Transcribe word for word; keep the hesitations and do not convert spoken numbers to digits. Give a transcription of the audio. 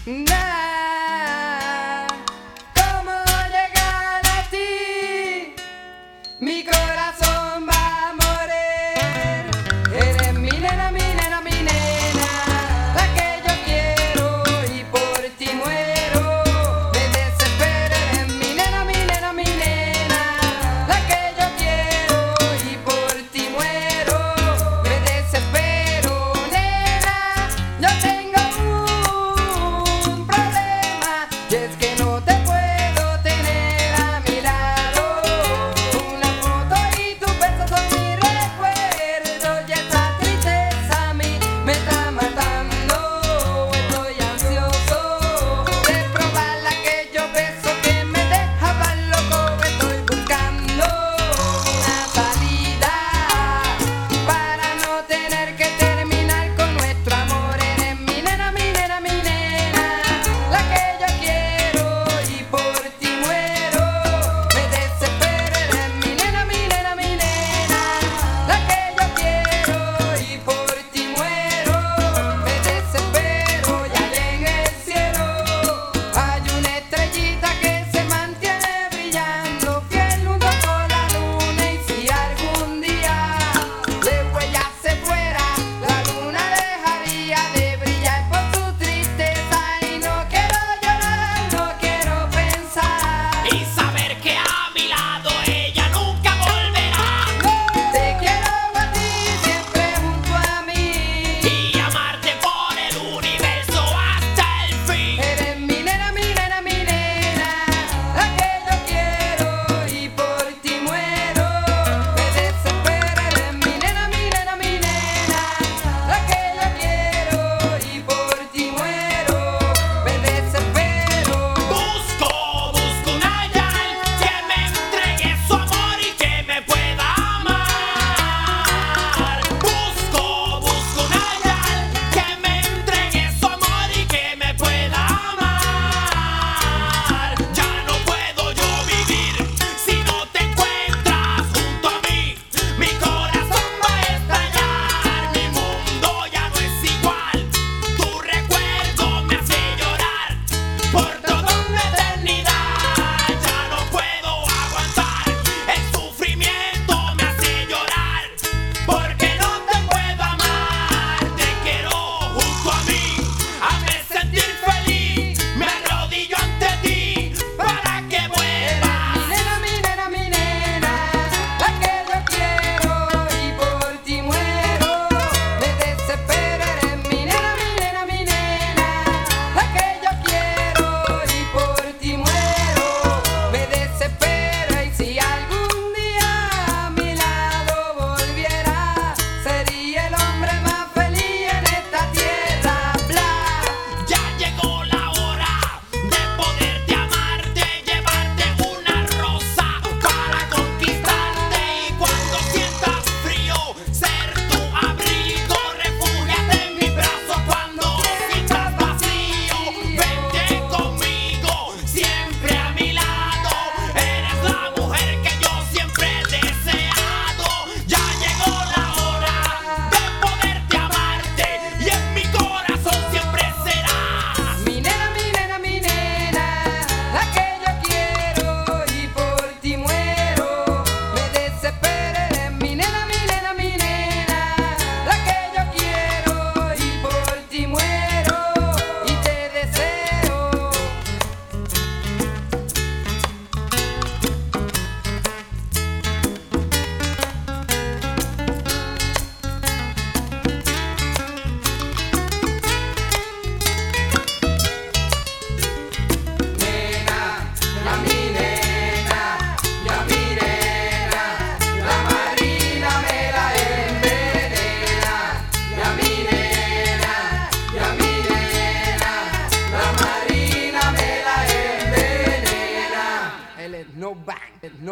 Nah, ¿cómo llegar a ti? Mi corazón va a morir. Eres mi nena, mi nena, mi nena, la que yo quiero y por ti muero. Me desespero, eres mi nena, mi nena, mi nena, la que yo quiero y por ti muero. Me desespero, nena, yo tengo un problema y es que no te puedo tener a mi lado. Una foto y tus besos son mi recuerdo y esta tristeza a mí me está matando. Estoy ansioso de probar aquellos besos que me dejaban loco. Estoy buscando una salida para no tener que terminar con nuestro amor. Eres mi nena, mi nena, mi nena, la que yo quiero y por ti muero. Me desespero, eres mi nena, mi nena, mi nena, la que yo quiero y por ti muero. Me desespero y allá en el cielo hay una estrellita que se mantiene brillando fiel junto con la luna. Y si algún día de ella se fuera, la luna dejaría de brillar por su tristeza. Y no quiero llorar, no quiero pensar Y saber que a mi lado ella nunca volverá. te quiero a ti siempre junto a mí. Y amarte por el universo hasta el fin. Eres mi nena, mi nena, mi nena, la que yo quiero y por ti muero. Me desespero, eres mi nena, mi nena, mi nena, la que yo quiero y por ti muero. Me desespero. Busco, busco un ayal que me entregue su amor y que me pueda amar. Busco, busco un ayal que me entregue su amor y que me pueda amar. Ya no puedo yo vivir si no te encuentras junto a mí. Mi corazón va a estallar, mi mundo ya no es igual. Tu recuerdo me hace llorar por toda una eternidad. Ya no puedo aguantar, el sufrimiento me hace llorar porque no te puedo amar. Te quiero junto a mí, hazme sentir feliz. Me arrodillo ante ti para que Mi vuelvas. nena, mi nena, mi nena, la que yo quiero y por ti muero. Me desespero, eres mi nena, mi nena, mi nena, la que yo quiero y por ti muero. Me desespero y si algún día a mi lado volviera, sería el hombre más feliz en esta tierra. Bla. Ya llegó la hora de poderte amarte, llevarte una rosa para conquistarte. Y cuando sientas frío, ser tu abrigo, refúgiate en mi brazo. Cuando sientas vacío, vente conmigo, siempre a mi lado. Eres la mujer que yo siempre he deseado. Ya llegó la hora de poderte amarte y en mi corazón siempre serás. Mi nena, mi nena, mi nena, la que yo quiero y por ti muero. Me desespero, eres mi nena, mi nena, mi nena, la que yo quiero y por ti muero. Y te deseo. Nena, la mi nena, la mi nena, la marina me la envenena. La mi nena, la mi nena, la marina me la envenena. El no bang, el no